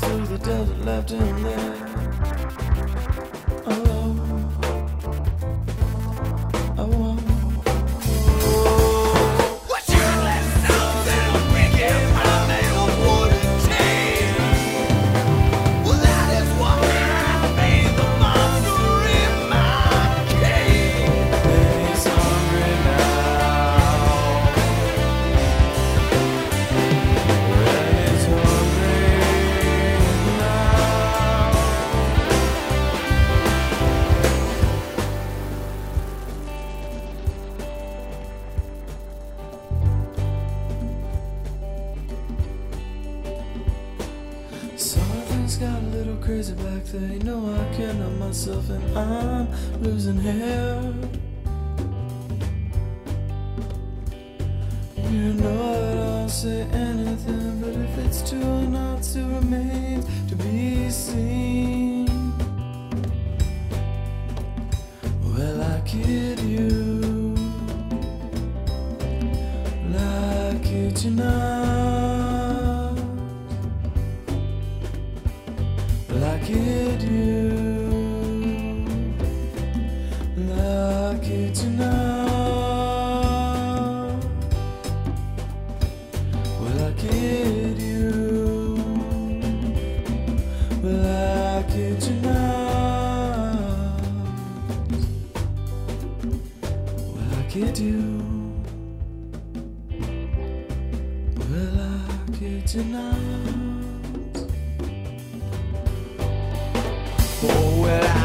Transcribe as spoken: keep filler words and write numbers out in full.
through the desert, left him there. Oh, I won't. Something's got a little crazy back there. You know I can't help myself and I'm losing hair. You know that I'll say anything, but if it's true or not, still remains to be seen. Well, I kid you, like kid you not. I kid you, like it tonight. Well, I kid you, like it tonight. Well, I kid you, well, I kid tonight. Oh, well, I